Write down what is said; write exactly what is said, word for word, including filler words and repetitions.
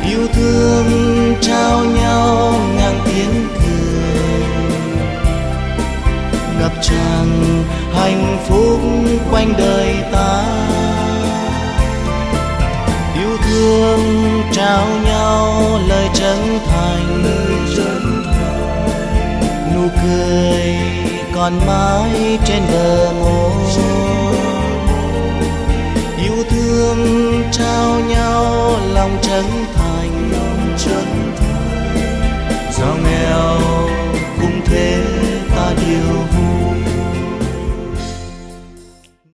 Yêu thương trao nhau ngang tiếng cười, ngập tràn hạnh phúc quanh đời ta. Yêu thương trao nhau lời chân thành, nụ cười còn mãi trên bờ môi.